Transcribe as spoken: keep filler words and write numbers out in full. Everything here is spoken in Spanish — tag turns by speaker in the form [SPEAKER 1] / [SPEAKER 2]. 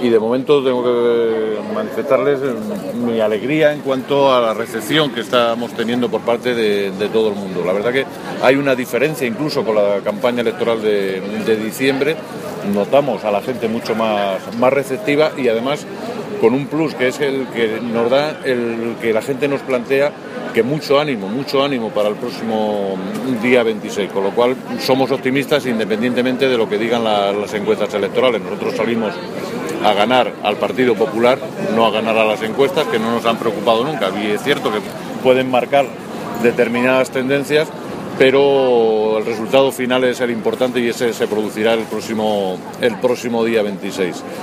[SPEAKER 1] y de momento tengo que manifestarles mi alegría en cuanto a la recepción que estamos teniendo por parte de, de todo el mundo. La verdad que hay una diferencia incluso con la campaña electoral de, de diciembre. Notamos a la gente mucho más, más receptiva y además con un plus que es el que nos da el que la gente nos plantea que mucho ánimo, mucho ánimo para el próximo día veintiséis, con lo cual somos optimistas independientemente de lo que digan la, las encuestas electorales. Nosotros salimos a ganar al Partido Popular, no a ganar a las encuestas, que no nos han preocupado nunca, y es cierto que pueden marcar determinadas tendencias, pero el resultado final es el importante y ese se producirá el próximo, el próximo día veintiséis.